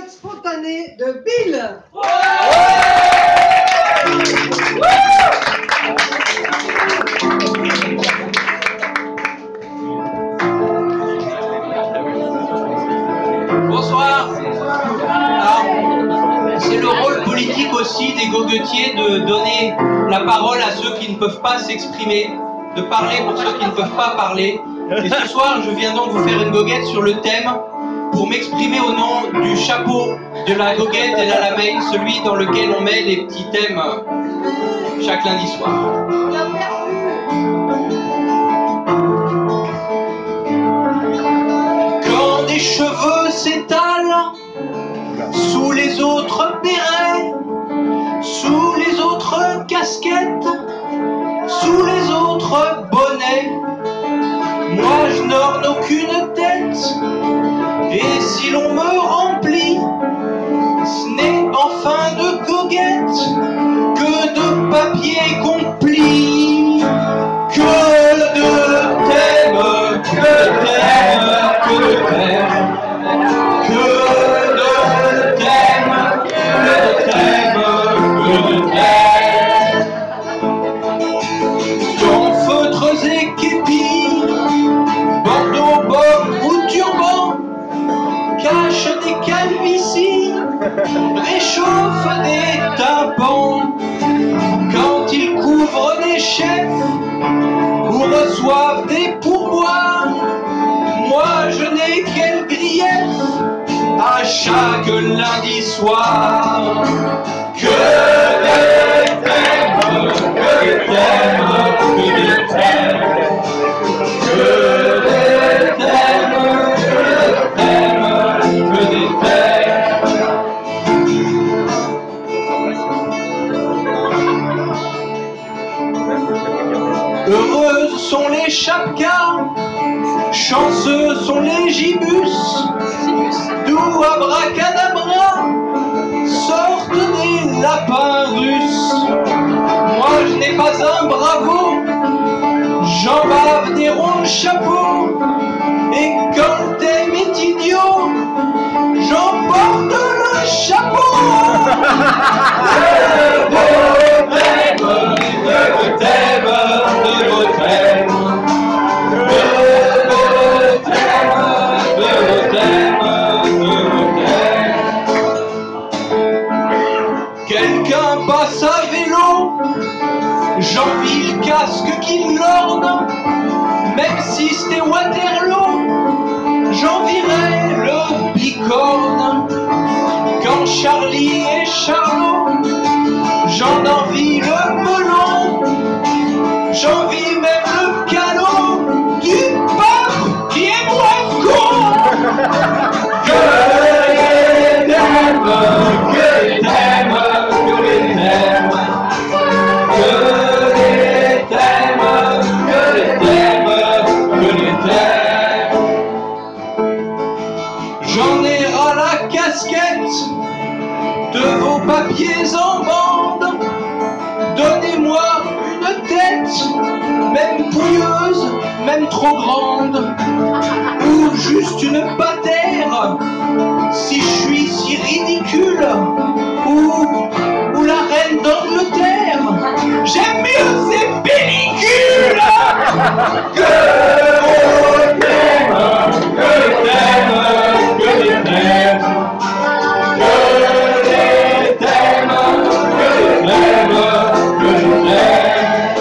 goguette spontanée de Bill. Bonsoir. C'est le rôle politique aussi des goguetiers de donner la parole à ceux qui ne peuvent pas s'exprimer, de parler pour ceux qui ne peuvent pas parler. Et ce soir, je viens donc vous faire une goguette sur le thème pour m'exprimer au nom du chapeau de la goguette et l'Alamein, celui dans lequel on met les petits thèmes chaque lundi soir. Quand des cheveux s'étalent sous les autres bérets, sous les autres casquettes, sous les autres bonnets, moi je n'orne aucune tête, et si l'on me remplit, ce n'est en fin de goguette que de papier compli, que de thèmes, que de thèmes, que de thèmes, que de thèmes, que de thèmes, que de thèmes. Dans feutres et képis, bandeaux, bob ou turban, cache des calvities, réchauffe des tympans. Quand ils couvrent des chefs ou reçoivent des pourboires, moi je n'ai quel grief à chaque lundi soir. Que des thèmes, que des thèmes, que des thèmes, que des thèmes, que des thèmes. Heureuses sont les chapkas, chanceux sont les gibus, d'où abracadabra sortent des lapins russes. Moi je n'ai pas un bravo, j'en bave des ronds de chapeau, et quand le thème est idiot, j'emporte le chapeau. Quelqu'un passe à vélo, j'envie le casque qui l'orne, même si c'était Waterloo, j'envierais le bicorne. Quand Charlie et Charlot, j'en envie le melon, j'envie même le calot du pape qui est moins con. Que les thèmes, que les thèmes, que les thèmes, que les thèmes, que les thèmes, que les thèmes. J'en ai ras la casquette de vos papiers en bande. Donnez-moi une tête, même pouilleuse, même trop grande, ou juste une patère, si je suis si ridicule, ou la reine d'Angleterre. J'aime mieux ces pellicules. Que les thèmes, que les thèmes, que les thèmes, que les thèmes, que les thèmes, que les thèmes.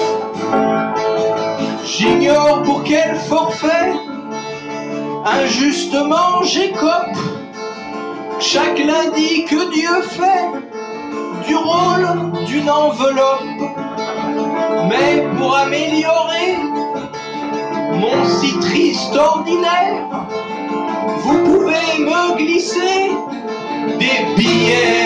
J'ignore pour quel forfait injustement j'écope chaque lundi que Dieu fait du rôle d'une enveloppe. Mais pour améliorer mon si triste ordinaire, vous pouvez me glisser des billets